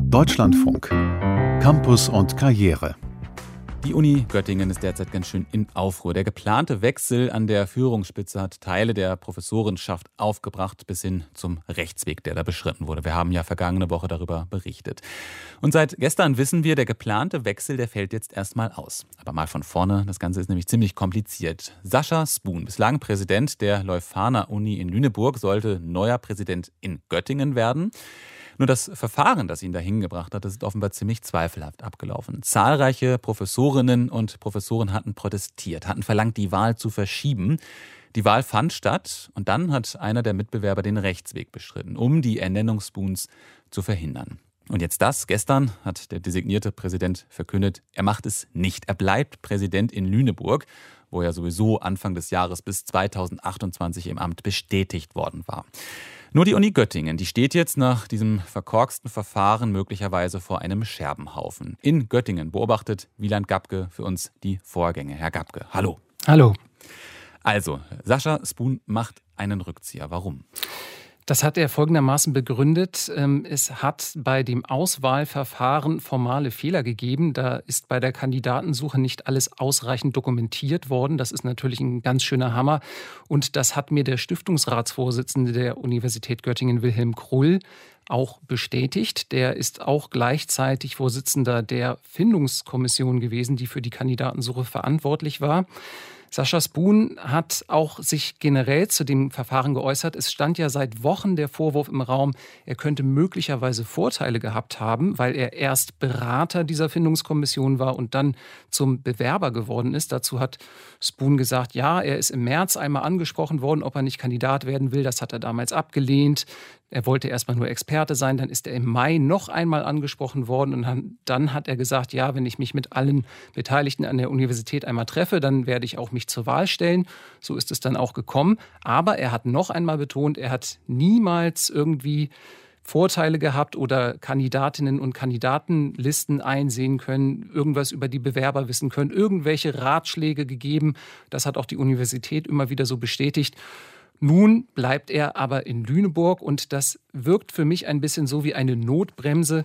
Deutschlandfunk. Campus und Karriere. Die Uni Göttingen ist derzeit ganz schön in Aufruhr. Der geplante Wechsel an der Führungsspitze hat Teile der Professorenschaft aufgebracht, bis hin zum Rechtsweg, der da beschritten wurde. Wir haben ja vergangene Woche darüber berichtet. Und seit gestern wissen wir, der geplante Wechsel, der fällt jetzt erstmal aus. Aber mal von vorne, das Ganze ist nämlich ziemlich kompliziert. Sascha Spoon, bislang Präsident der Leuphana-Uni in Lüneburg, sollte neuer Präsident in Göttingen werden. Nur das Verfahren, das ihn dahin gebracht hat, das ist offenbar ziemlich zweifelhaft abgelaufen. Zahlreiche Professorinnen und Professoren hatten protestiert, hatten verlangt, die Wahl zu verschieben. Die Wahl fand statt und dann hat einer der Mitbewerber den Rechtsweg beschritten, um die Ernennung Spoons zu verhindern. Und jetzt gestern hat der designierte Präsident verkündet, er macht es nicht. Er bleibt Präsident in Lüneburg, wo er sowieso Anfang des Jahres bis 2028 im Amt bestätigt worden war. Nur die Uni Göttingen, die steht jetzt nach diesem verkorksten Verfahren möglicherweise vor einem Scherbenhaufen. In Göttingen beobachtet Wieland Gabke für uns die Vorgänge. Herr Gabke, hallo. Hallo. Also, Sascha Spoon macht einen Rückzieher. Warum? Das hat er folgendermaßen begründet. Es hat bei dem Auswahlverfahren formale Fehler gegeben. Da ist bei der Kandidatensuche nicht alles ausreichend dokumentiert worden. Das ist natürlich ein ganz schöner Hammer. Und das hat mir der Stiftungsratsvorsitzende der Universität Göttingen, Wilhelm Krull, auch bestätigt. Der ist auch gleichzeitig Vorsitzender der Findungskommission gewesen, die für die Kandidatensuche verantwortlich war. Sascha Spoon hat auch sich generell zu dem Verfahren geäußert. Es stand ja seit Wochen der Vorwurf im Raum, er könnte möglicherweise Vorteile gehabt haben, weil er erst Berater dieser Findungskommission war und dann zum Bewerber geworden ist. Dazu hat Spoon gesagt, ja, er ist im März einmal angesprochen worden, ob er nicht Kandidat werden will. Das hat er damals abgelehnt. Er wollte erstmal nur Experte sein, dann ist er im Mai noch einmal angesprochen worden und dann hat er gesagt, ja, wenn ich mich mit allen Beteiligten an der Universität einmal treffe, dann werde ich auch mich zur Wahl stellen. So ist es dann auch gekommen. Aber er hat noch einmal betont, er hat niemals irgendwie Vorteile gehabt oder Kandidatinnen und Kandidatenlisten einsehen können, irgendwas über die Bewerber wissen können, irgendwelche Ratschläge gegeben. Das hat auch die Universität immer wieder so bestätigt. Nun bleibt er aber in Lüneburg und das wirkt für mich ein bisschen so wie eine Notbremse,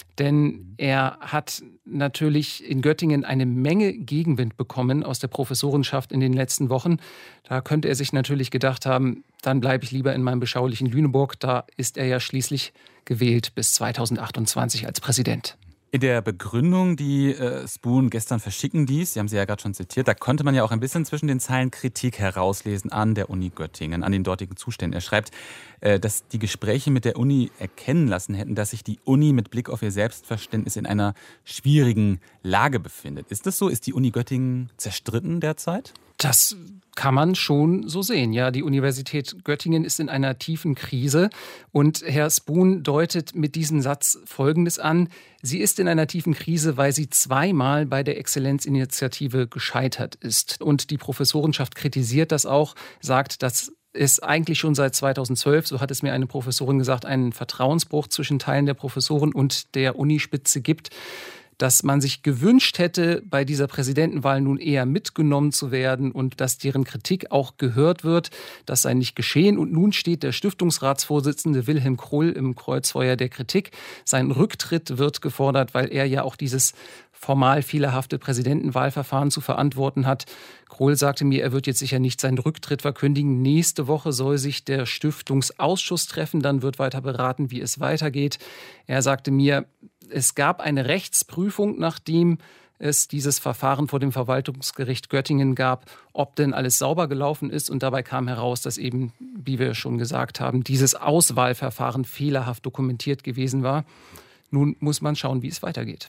denn er hat natürlich in Göttingen eine Menge Gegenwind bekommen aus der Professorenschaft in den letzten Wochen. Da könnte er sich natürlich gedacht haben, dann bleibe ich lieber in meinem beschaulichen Lüneburg. Da ist er ja schließlich gewählt bis 2028 als Präsident. In der Begründung, die Spoon gestern verschicken ließ, Sie haben sie ja gerade schon zitiert, da konnte man ja auch ein bisschen zwischen den Zeilen Kritik herauslesen an der Uni Göttingen, an den dortigen Zuständen. Er schreibt, dass die Gespräche mit der Uni erkennen lassen hätten, dass sich die Uni mit Blick auf ihr Selbstverständnis in einer schwierigen Lage befindet. Ist das so? Ist die Uni Göttingen zerstritten derzeit? Das kann man schon so sehen. Ja, die Universität Göttingen ist in einer tiefen Krise. Und Herr Spoon deutet mit diesem Satz Folgendes an. Sie ist in einer tiefen Krise, weil sie zweimal bei der Exzellenzinitiative gescheitert ist. Und die Professorenschaft kritisiert das auch, sagt, dass es eigentlich schon seit 2012, so hat es mir eine Professorin gesagt, einen Vertrauensbruch zwischen Teilen der Professoren und der Unispitze gibt. Dass man sich gewünscht hätte, bei dieser Präsidentenwahl nun eher mitgenommen zu werden und dass deren Kritik auch gehört wird. Das sei nicht geschehen. Und nun steht der Stiftungsratsvorsitzende Wilhelm Krull im Kreuzfeuer der Kritik. Sein Rücktritt wird gefordert, weil er ja auch dieses formal fehlerhafte Präsidentenwahlverfahren zu verantworten hat. Krull sagte mir, er wird jetzt sicher nicht seinen Rücktritt verkündigen. Nächste Woche soll sich der Stiftungsausschuss treffen. Dann wird weiter beraten, wie es weitergeht. Er sagte mir, es gab eine Rechtsprüfung, nachdem es dieses Verfahren vor dem Verwaltungsgericht Göttingen gab, ob denn alles sauber gelaufen ist. Und dabei kam heraus, dass eben, wie wir schon gesagt haben, dieses Auswahlverfahren fehlerhaft dokumentiert gewesen war. Nun muss man schauen, wie es weitergeht.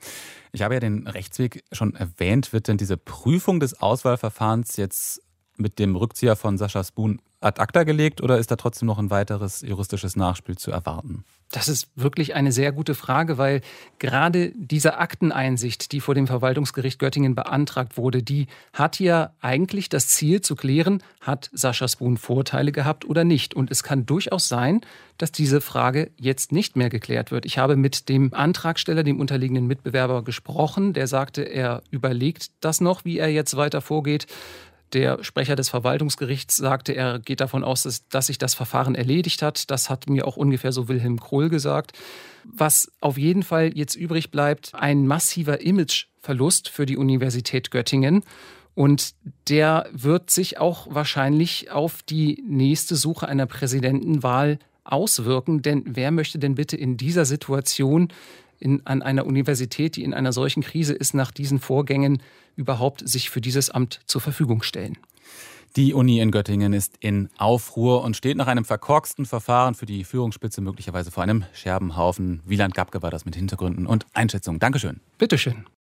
Ich habe ja den Rechtsweg schon erwähnt. Wird denn diese Prüfung des Auswahlverfahrens jetzt mit dem Rückzieher von Sascha Spoon ad acta gelegt oder ist da trotzdem noch ein weiteres juristisches Nachspiel zu erwarten? Das ist wirklich eine sehr gute Frage, weil gerade diese Akteneinsicht, die vor dem Verwaltungsgericht Göttingen beantragt wurde, die hat ja eigentlich das Ziel zu klären, hat Sascha Spoon Vorteile gehabt oder nicht. Und es kann durchaus sein, dass diese Frage jetzt nicht mehr geklärt wird. Ich habe mit dem Antragsteller, dem unterliegenden Mitbewerber gesprochen. Der sagte, er überlegt das noch, wie er jetzt weiter vorgeht. Der Sprecher des Verwaltungsgerichts sagte, er geht davon aus, dass sich das Verfahren erledigt hat. Das hat mir auch ungefähr so Wilhelm Krull gesagt. Was auf jeden Fall jetzt übrig bleibt, ein massiver Imageverlust für die Universität Göttingen. Und der wird sich auch wahrscheinlich auf die nächste Suche einer Präsidentenwahl auswirken. Denn wer möchte denn bitte in dieser Situation an einer Universität, die in einer solchen Krise ist, nach diesen Vorgängen überhaupt sich für dieses Amt zur Verfügung stellen? Die Uni in Göttingen ist in Aufruhr und steht nach einem verkorksten Verfahren für die Führungsspitze möglicherweise vor einem Scherbenhaufen. Wieland Gabke war das mit Hintergründen und Einschätzungen. Dankeschön. Bitteschön.